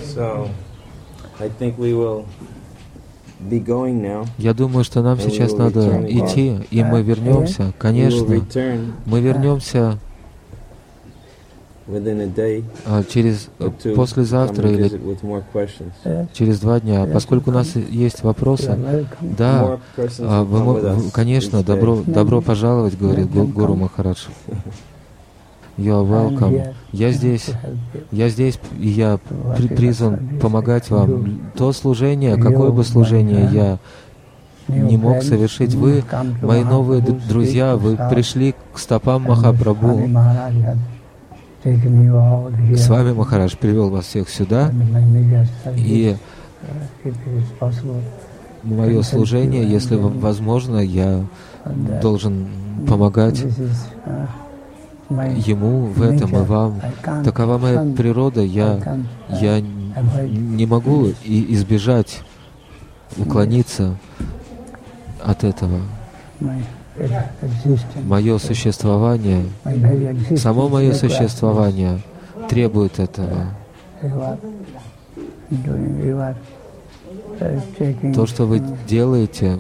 Я думаю, что нам сейчас надо идти, и мы вернемся. Конечно, мы вернемся послезавтра или через 2 дня. Поскольку у нас есть вопросы, да, конечно, добро пожаловать, говорит Гуру Махарадж. You are welcome. Я здесь, и я призван помогать вам. То служение, какое бы служение я не мог совершить, вы, мои новые друзья, вы пришли к стопам Махапрабху. С вами Махарадж привел вас всех сюда, и мое служение, если возможно, я должен помогать Ему в этом и вам. Такова моя природа, я не могу избежать, уклониться от этого. Мое существование, само мое существование требует этого. То, что вы делаете,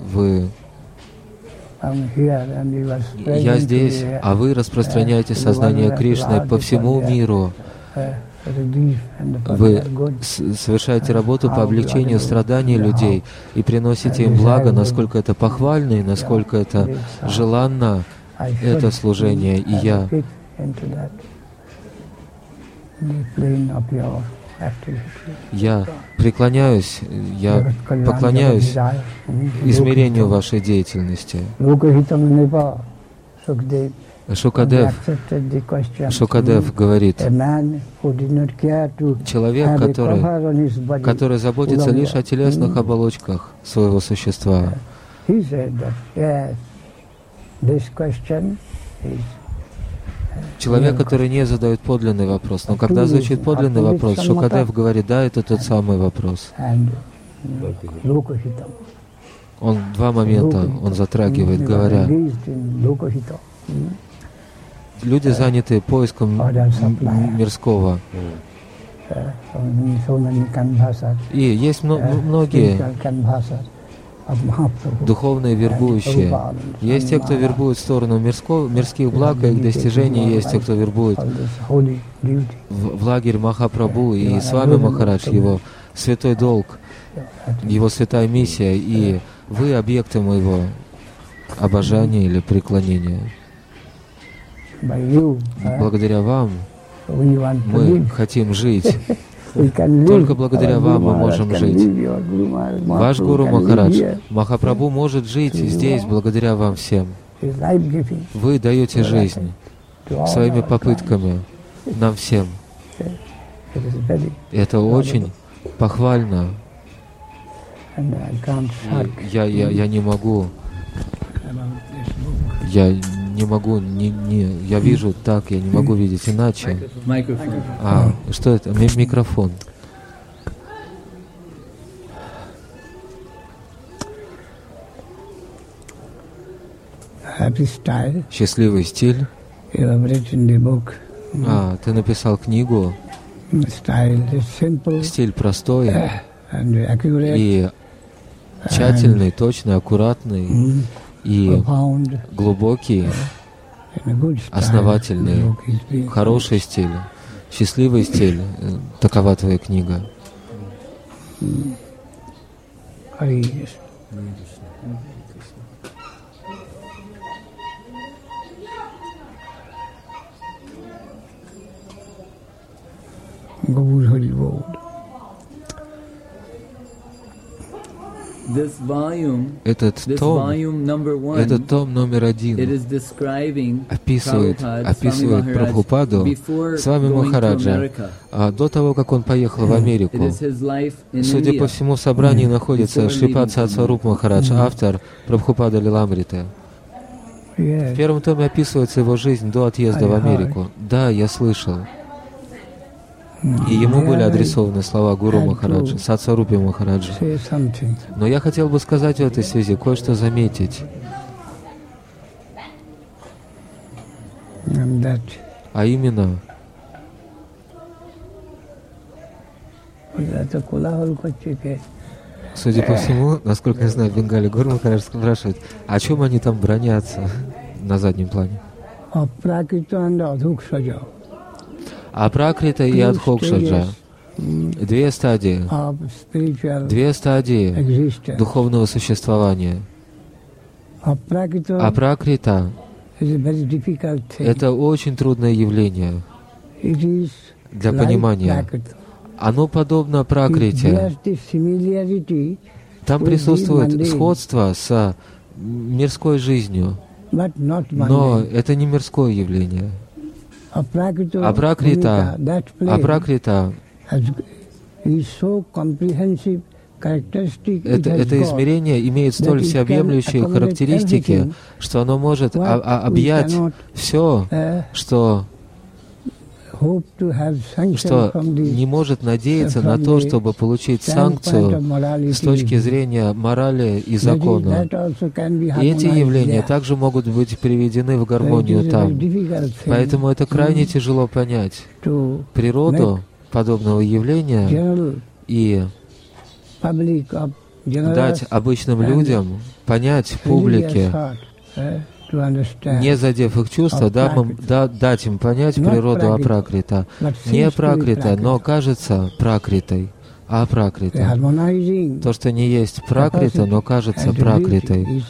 я здесь, а вы распространяете сознание Кришны по всему миру. Вы совершаете работу по облегчению страданий людей и приносите им благо, насколько это похвально и насколько это желанно, это служение. И я преклоняюсь, я поклоняюсь измерению вашей деятельности. Шукадев говорит, человек, который заботится лишь о телесных оболочках своего существа, человек, который не задает подлинный вопрос. Но когда звучит подлинный вопрос, Шукадев говорит, да, это тот самый вопрос. Он 2 момента он затрагивает, говоря, люди заняты поиском мирского. И есть многие духовные вербующие. Есть те, кто вербует в сторону мирских благ и их достижений, есть те, кто вербует в лагерь Махапрабху и с вами Махарадж, его святой долг, его святая миссия, и вы объекты моего обожания или преклонения. Благодаря вам мы хотим жить. Только благодаря вам мы можем жить. Ваш Гуру Махарадж, Махапрабху может жить здесь благодаря вам всем. Вы даете жизнь своими попытками нам всем. Это очень похвально. Я не могу. Я вижу так, я не могу видеть иначе. Что это? Микрофон. Счастливый стиль. Ты написал книгу. Стиль простой и тщательный, точный, аккуратный и глубокий, основательный, хороший стиль, счастливый стиль. Такова твоя книга. Этот том номер 1 описывает Прабхупаду с вами Махараджа до того, как он поехал в Америку. Судя по всему, в собрании находится Шрипад Сатсваруп Махарадж, автор Прабхупада Лиламриты. В первом томе описывается его жизнь до отъезда в Америку. Да, я слышал. И ему были адресованы слова Гуру Махараджа, Сатсварупе Махараджа. Но я хотел бы сказать в этой связи, кое-что заметить. А именно, Судя по всему, насколько я знаю, в Бенгале Гуру Махарадж спрашивает, о чем они там бронятся на заднем плане? Апракрита и Адхокшаджа. Две стадии духовного существования. Апракрита — это очень трудное явление для понимания. Оно подобно пракрите. Там присутствует сходство с мирской жизнью, но это не мирское явление. Апракрита это измерение имеет столь всеобъемлющие характеристики, что оно может объять все, что не может надеяться на то, чтобы получить санкцию с точки зрения морали и закона. И эти явления также могут быть приведены в гармонию там. Поэтому это крайне тяжело понять природу подобного явления и дать обычным людям понять публике, не задев их чувства, дать им понять природу апракрита. Не пракрита, но кажется пракритой. Апракрита. То, что не есть пракрита, но кажется пракритой.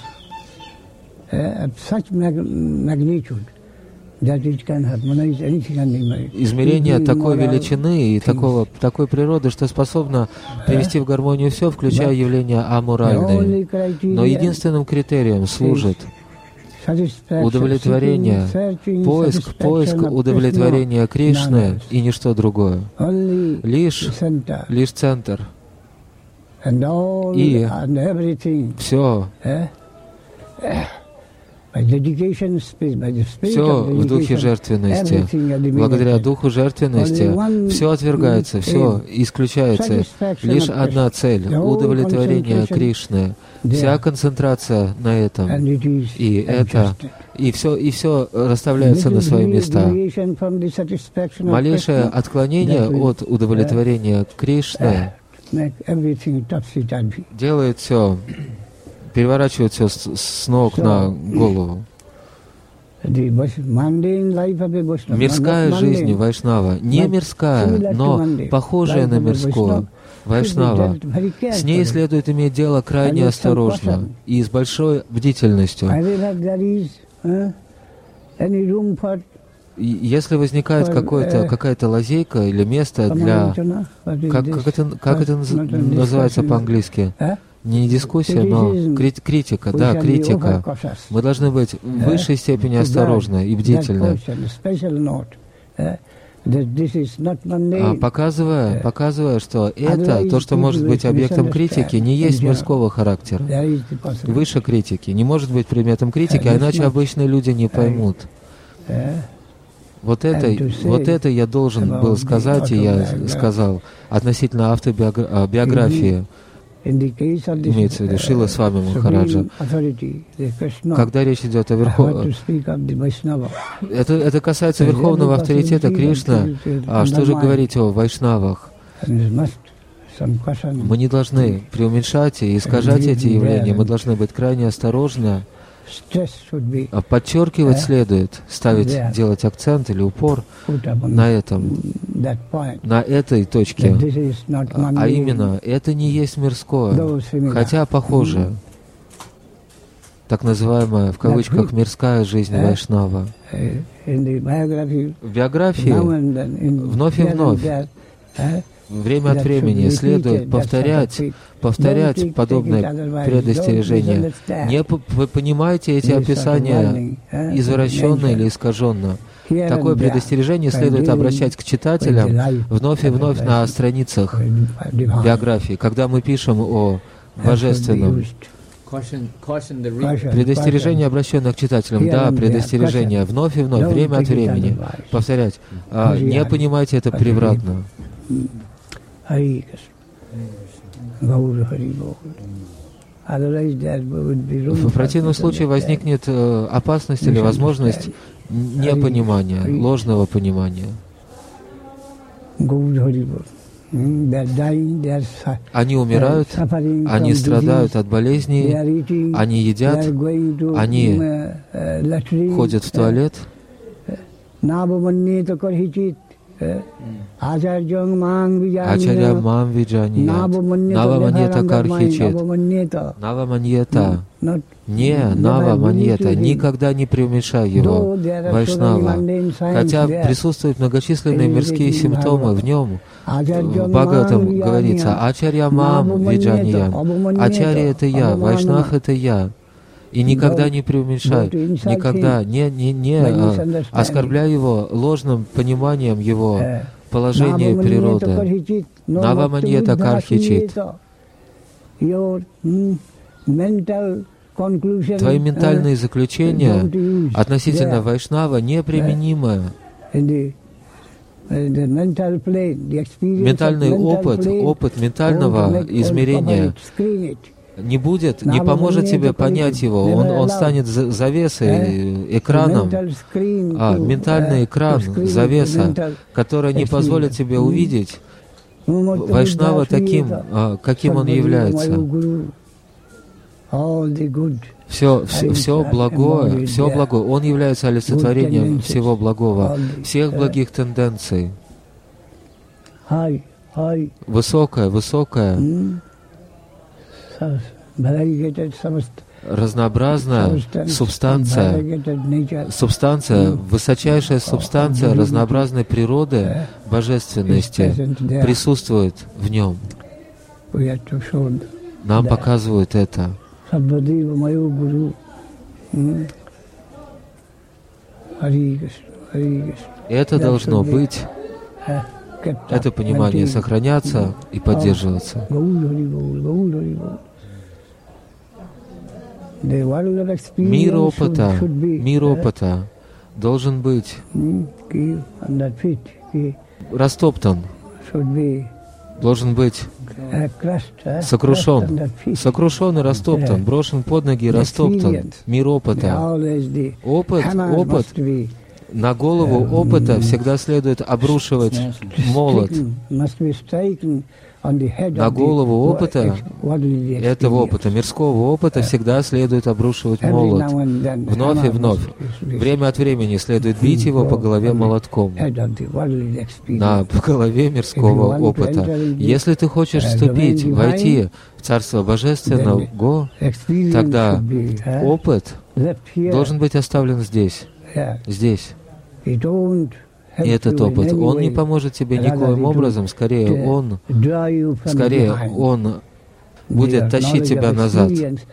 Измерение такой величины и такой природы, что способно привести в гармонию все, включая явления аморальные. Но единственным критерием служит удовлетворение, поиск удовлетворения Кришны и ничто другое. Лишь центр. И все. Все в духе жертвенности. Благодаря духу жертвенности все отвергается, все исключается. Лишь одна цель — удовлетворение Кришны. Вся концентрация на этом. И все расставляется на свои места. Малейшее отклонение от удовлетворения Кришны делает все, переворачивает все с ног на голову. Мирская жизнь Вайшнава, не мирская, но похожая на мирскую Вайшнава, с ней следует иметь дело крайне осторожно и с большой бдительностью. Если возникает какая-то лазейка или место для... Как это называется по-английски? Не дискуссия, но критика. Да, критика. Мы должны быть в высшей степени осторожны и бдительны, показывая, что это, то, что может быть объектом критики, не есть мирского характера. Выше критики. Не может быть предметом критики, а иначе обычные люди не поймут. Вот это я должен был сказать, и я сказал относительно автобиографии. Имеется в виду Шрила Свами Махараджа. Когда речь идет о верховном... Это касается верховного авторитета Кришны. А что же говорить о вайшнавах? Мы не должны преуменьшать и искажать эти явления. Мы должны быть крайне осторожны. Подчеркивать следует, делать акцент или упор на этом, на этой точке. А именно, это не есть мирское, хотя похоже. Так называемая, в кавычках, мирская жизнь Вайшнава. В биографии вновь и вновь, время от времени следует повторять подобные предостережения. Не понимайте эти описания извращенно или искаженно. Такое предостережение следует обращать к читателям вновь и вновь на страницах биографии, когда мы пишем о божественном. Предостережение, обращенное к читателям, да, предостережение, вновь и вновь, время от времени, повторять. Не понимайте это превратно. В противном случае возникнет опасность или возможность непонимания, ложного понимания. Они умирают, они страдают от болезней, они едят, они ходят в туалет. Ачарья мам виджаният, наваманьета кархичит, наваманьета, не наваманьета, никогда не преуменьшай его, вайшнава. Хотя присутствуют многочисленные мирские симптомы в нем, в Бхагаватам говорится, ачарья мам виджаният, ачарья это я, вайшнав это я. И никогда не преуменьшай, никогда не оскорбляй его ложным пониманием его положения природы. Наваманьета кархичит. Твои ментальные заключения относительно вайшнава неприменимы. Ментальный опыт ментального измерения не поможет тебе понять его, он станет завесой, экраном, ментальный экран, завеса, которая не позволит тебе увидеть вайшнава таким, каким он является. Все благое, он является олицетворением всего благого, всех благих тенденций. Высокая, разнообразная субстанция, высочайшая субстанция разнообразной природы, божественности присутствует в нем. Нам показывают это. Это должно быть, это понимание сохраняться и поддерживаться. Мир опыта должен быть растоптан, должен быть сокрушен и растоптан, брошен под ноги и растоптан. Мир опыта. Опыт. На голову опыта всегда следует обрушивать молот. На голову опыта, этого опыта, мирского опыта, всегда следует обрушивать молот. Вновь и вновь. Время от времени следует бить его по голове молотком. По голове мирского опыта. Если ты хочешь вступить, войти в Царство Божественного, тогда опыт должен быть оставлен здесь. И этот опыт, он не поможет тебе никоим образом, скорее он будет тащить тебя назад.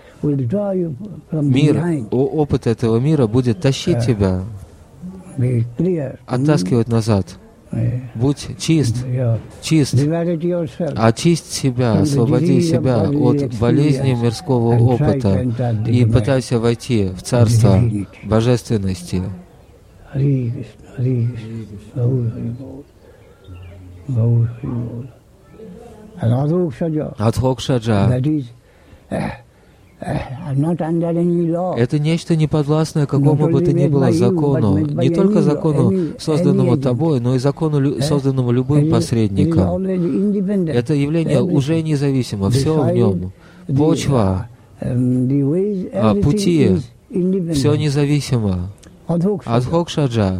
Опыт этого мира будет тащить тебя, оттаскивать назад. Будь чист, очисть себя, освободи себя от болезни мирского опыта и пытайся войти в Царство Божественности. Адхокшаджа — это нечто неподвластное какому бы то ни было закону, не только закону, созданному тобой, но и закону, созданному любым посредником. Это явление уже независимо, все в нем. Почва, пути, все независимо. Адхокшаджа.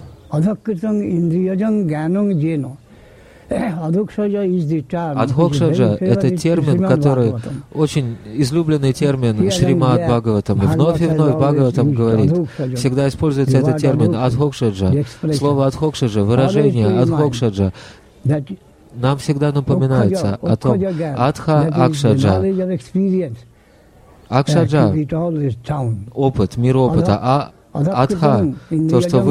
Адхокшаджа — это термин, который очень излюбленный термин Шримад Бхагаватам. И вновь Бхагаватам говорит, всегда используется этот термин Адхокшаджа. Слово Адхокшаджа, выражение Адхокшаджа нам всегда напоминается о том, Адха Акшаджа. Акшаджа — опыт, мир опыта, а Адха — то, что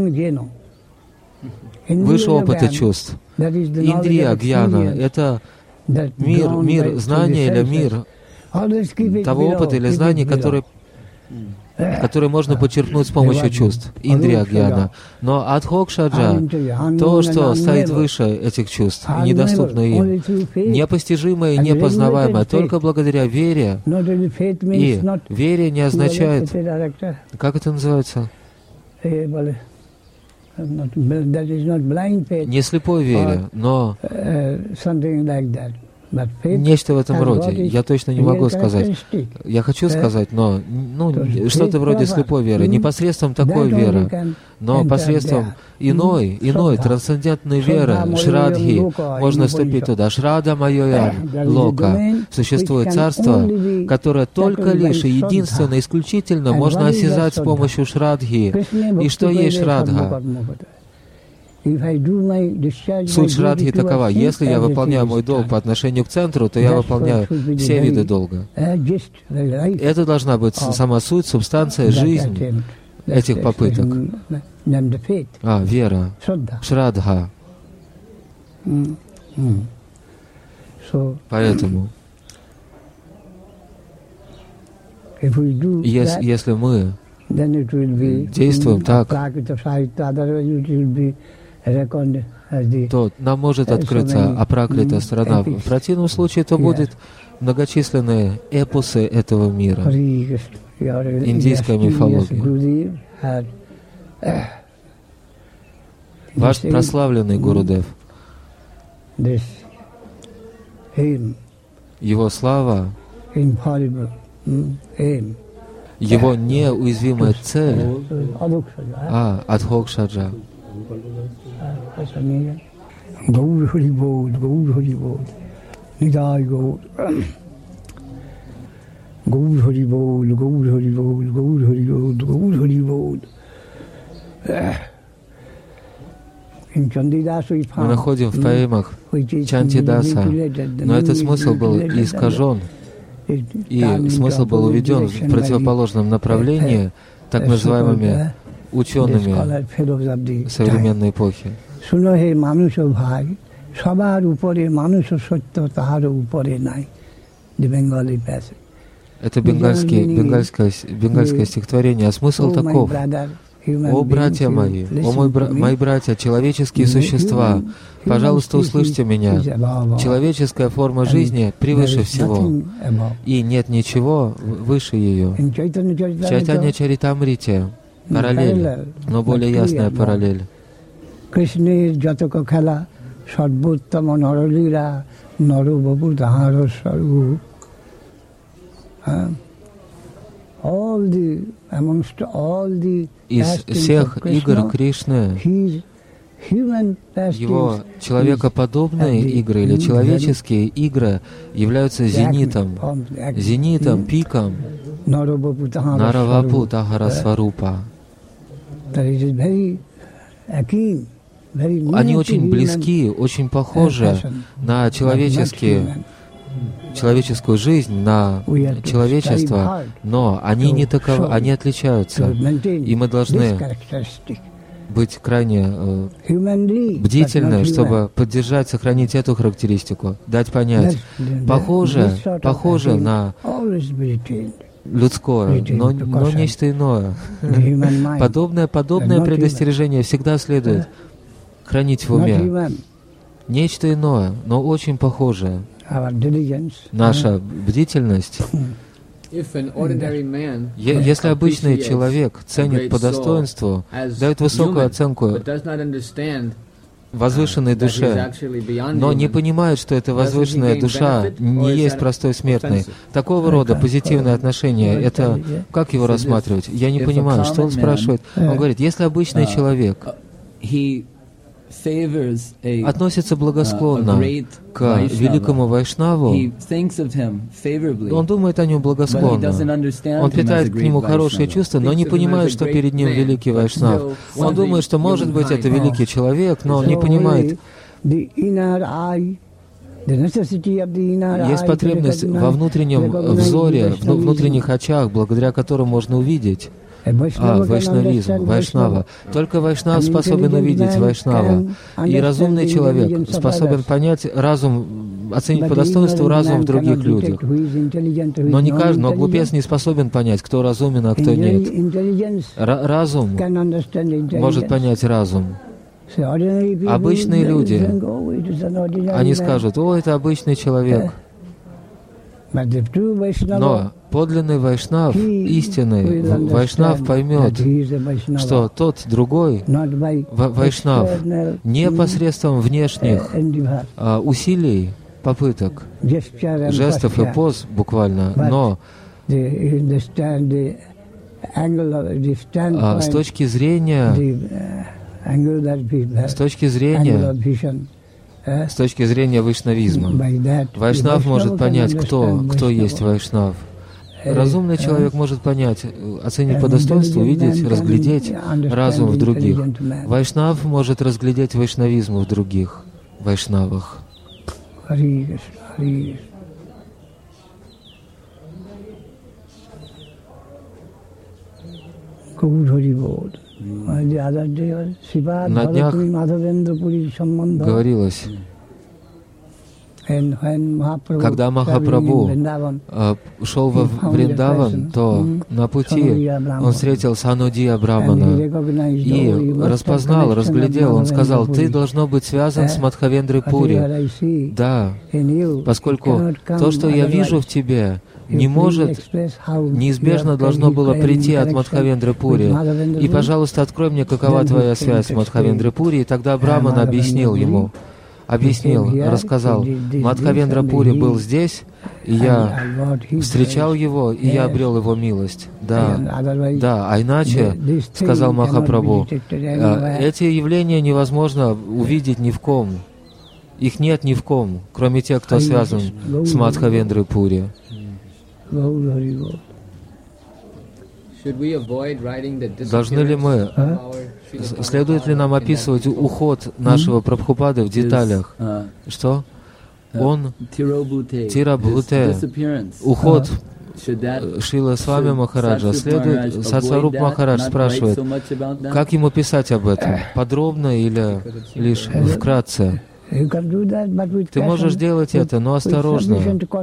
выше опыта чувств. Индрия гьяна — это мир знания или мир того опыта или знаний, который можно почерпнуть с помощью чувств. Индрия гьяна. Но адхокшаджа — то, что стоит выше этих чувств, недоступно им, непостижимое и непознаваемое, только благодаря вере. И вере не означает... Как это называется? Не слепой вере, но нечто в этом роде. Я точно не могу сказать. Я хочу сказать, но что-то вроде слепой веры. Не посредством такой веры, но посредством иной трансцендентной веры, шрадхи, можно вступить туда. Шрада Майоя Лока. Существует царство, которое только лишь и единственно, исключительно можно осязать с помощью шрадхи. И что есть шрадха? Суть шрадхи такова: если я выполняю мой долг по отношению к центру, то я выполняю все виды долга. Это должна быть сама суть, субстанция, жизнь этих попыток. Вера, шрадха. Поэтому, если мы действуем так, то нам может открыться апракрита сторона. В противном случае это будут многочисленные эпосы этого мира. Индийская мифология. Ваш прославленный Гурудев, его слава, его неуязвимая цель, Адхокшаджа. Gaur Hari Bol, Gaur Hari Bol, Nidai Gaur. Gaur Hari Bol, Gaur Hari Bol, Gaur Hari Bol, Gaur Hari Bol. Мы находим в поэмах Чантидаса, но этот смысл был искажен, и смысл был уведен в противоположном направлении так называемыми учеными современной эпохи. Это бенгальское стихотворение, а смысл таков: «О, братья мои, мои братья, человеческие существа, пожалуйста, услышьте меня. Человеческая форма жизни превыше всего, и нет ничего выше ее». В Чайтанья Чаритамрите параллель, но более ясная параллель. Кришнир Джатака Кхела, Шадбуттама Наралира, Нарубабу Дхара Сару. Из всех игр Кришны его человекоподобные игры или человеческие игры являются зенитом, пиком Наравапу Тахара Сварупа. Они очень близки, очень похожи на человеческую жизнь, на человечество, но они не таковы, они отличаются. И мы должны быть крайне бдительны, чтобы поддержать, сохранить эту характеристику, дать понять. Похоже на людское, но нечто иное. Подобное предостережение всегда следует хранить в уме. Нечто иное, но очень похожее. Наша бдительность. Если обычный человек ценит по достоинству, дает высокую оценку возвышенной душе, но не понимает, что эта возвышенная душа не есть простой смертный. Такого рода позитивное отношение, это как его рассматривать? Я не понимаю, что он спрашивает. Он говорит, если обычный человек относится благосклонно к великому Вайшнаву, он думает о нем благосклонно. Он питает к нему хорошие чувства, но не понимает, что перед ним великий Вайшнав. Он думает, что, может быть, это великий человек, но он не понимает. Есть потребность во внутреннем взоре, в внутренних очах, благодаря которым можно увидеть вайшнавизм, Вайшнава. Только Вайшнав способен увидеть Вайшнава. И разумный человек способен понять оценить по достоинству разум в других людях. Но глупец не способен понять, кто разумен, а кто нет. Разум может понять разум. Обычные люди, они скажут, о, это обычный человек. Но подлинный Вайшнав, истинный Вайшнав поймет, что тот другой Вайшнав не посредством внешних усилий, попыток, жестов и поз буквально, но с точки зрения вайшнавизма. Вайшнав может понять, кто есть Вайшнав. Разумный человек может понять, оценить по достоинству, увидеть, разглядеть разум в других. Вайшнав может разглядеть вайшнавизм в других вайшнавах. На днях говорилось, когда Махапрабху шел во Вриндаван, то на пути он встретил Санудия Брамана и распознал, разглядел. Он сказал: «Ты должно быть связан с Мадхавендрой Пури». Да, поскольку то, что я вижу в тебе, неизбежно должно было прийти от Мадхавендры Пури. И, пожалуйста, открой мне, какова твоя связь с Мадхавендрой Пури. И тогда Браман объяснил ему, рассказал: Мадхавендра Пури был здесь, и я встречал его, и я обрел его милость. Да, а иначе, сказал Махапрабху, эти явления невозможно увидеть ни в ком. Их нет ни в ком, кроме тех, кто связан с Мадхавендрой Пури. Должны ли мы, следует ли нам описывать уход нашего Прабхупады в деталях? Что? Он, Тирабхуте, уход Шрила Свами Махараджа, следует, Сатсваруп Махарадж спрашивает, как ему писать об этом? Подробно или лишь вкратце? Ты можешь делать это, но осторожно.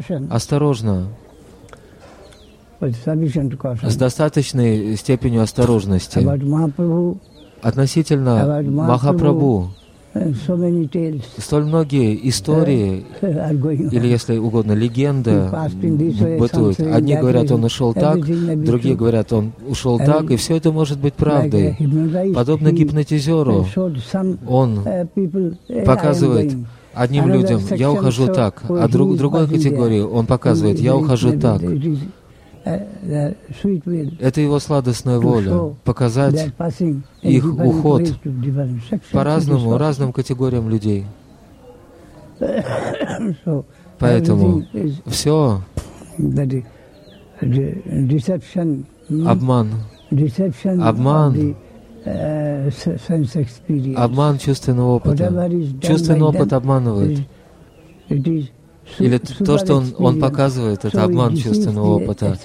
С достаточной степенью осторожности. Относительно Махапрабху столь многие истории, или, если угодно, легенды бытуют. Одни говорят, он ушел так, другие говорят, он ушел так, и все это может быть правдой. Подобно гипнотизеру, он показывает одним людям, я ухожу так, а другой категории он показывает, я ухожу так. Это его сладостная воля, показать их уход по-разному, разным категориям людей. Поэтому все обман чувственного опыта. Чувственный опыт обманывает. Или то, что он показывает, это обман чувственного опыта.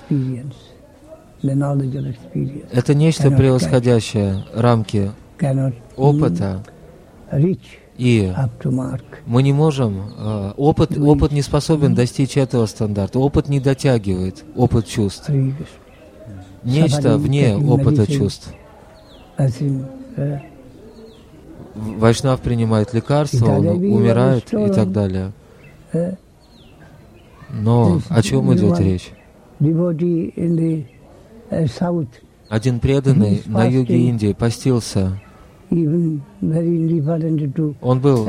Это нечто превосходящее рамки опыта. И мы не можем, опыт не способен достичь этого стандарта. Опыт не дотягивает, опыт чувств. Нечто вне опыта чувств. Вайшнав принимает лекарства, он умирает и так далее. Но о чем идет речь? Один преданный на юге Индии постился. Он был...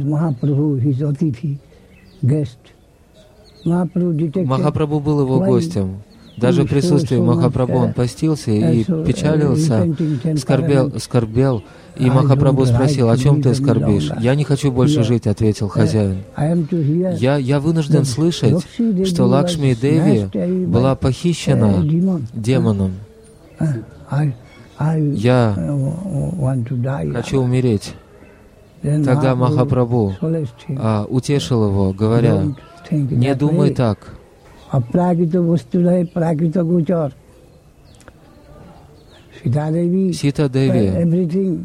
Махапрабху был его гостем. Даже в присутствии Махапрабху он постился и печалился, скорбел. И Махапрабху спросил, о чем ты скорбишь? «Я не хочу больше жить», — ответил хозяин. Я вынужден слышать, что Лакшми Деви была похищена демоном. Я хочу умереть. Тогда Махапрабху утешил его, говоря, не думай так. Сита Деви,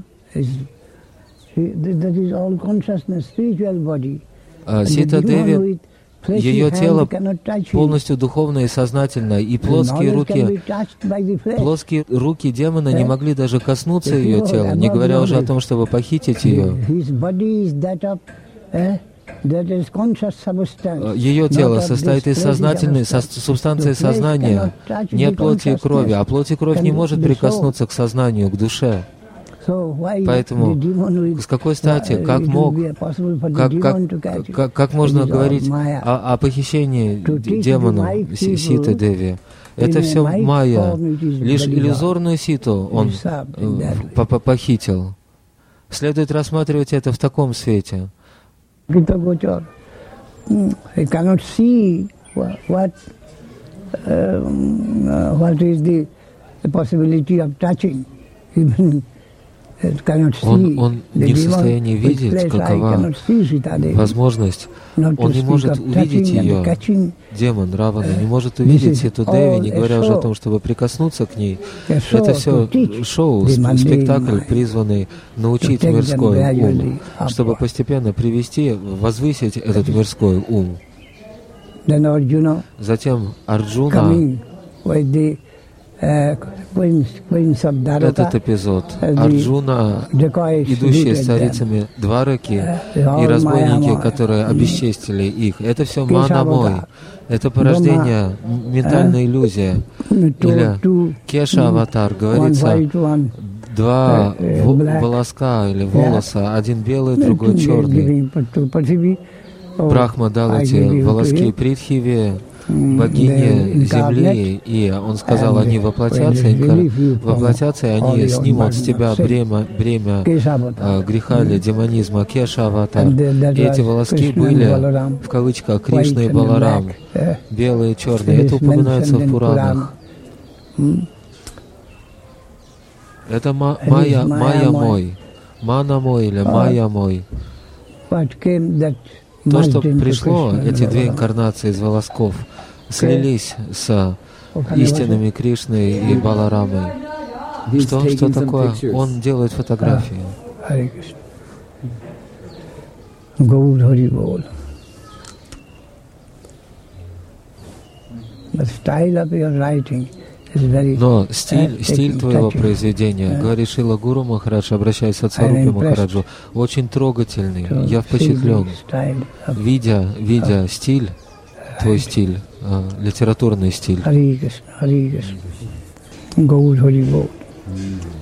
Сита Деви, ее тело полностью духовное и сознательное, и плоские руки демона не могли даже коснуться ее тела, не говоря уже о том, чтобы похитить ее. Ее тело состоит из сознательной субстанции сознания, не от плоти и крови, а плоть и кровь не может прикоснуться к сознанию, к душе. Поэтому с какой стати, как можно говорить о похищении демону Ситы Деви? Это все майя. Лишь иллюзорную Ситу он похитил. Следует рассматривать это в таком свете. Он не в состоянии видеть, какова возможность. Он не может увидеть ее. Демон Равана не может увидеть Ситу Деви, не говоря уже о том, чтобы прикоснуться к ней. Это все шоу, спектакль, призванный научить мирской ум, чтобы постепенно возвысить этот мирской ум. Затем Арджуна, этот эпизод, Арджуна, идущие с царицами Двараки, и разбойники, которые обесчестили их, это все манамой, это порождение, ментальная иллюзия. Или Кеша-аватар, говорится, два волоска или волоса, один белый, другой черный. Брахма дал эти волоски Притхиве, богине земли, и он сказал, они воплотятся, и они снимут с тебя бремя греха или демонизма, Кеша-аватар. И эти волоски были, в кавычках, Кришна и Баларам, белые и черные. Это упоминается в Пуранах. Это майя мой, мана мой или майя мой. То, что пришло, эти две инкарнации из волосков, слились с истинными Кришной и Баларамой. Что такое? Он делает фотографии. Но стиль твоего произведения, говорит Шрила Гуру Махарадж, обращаясь к Сатсварупе Махараджу, очень трогательный. Я впечатлен, видя стиль, твой стиль, литературный стиль.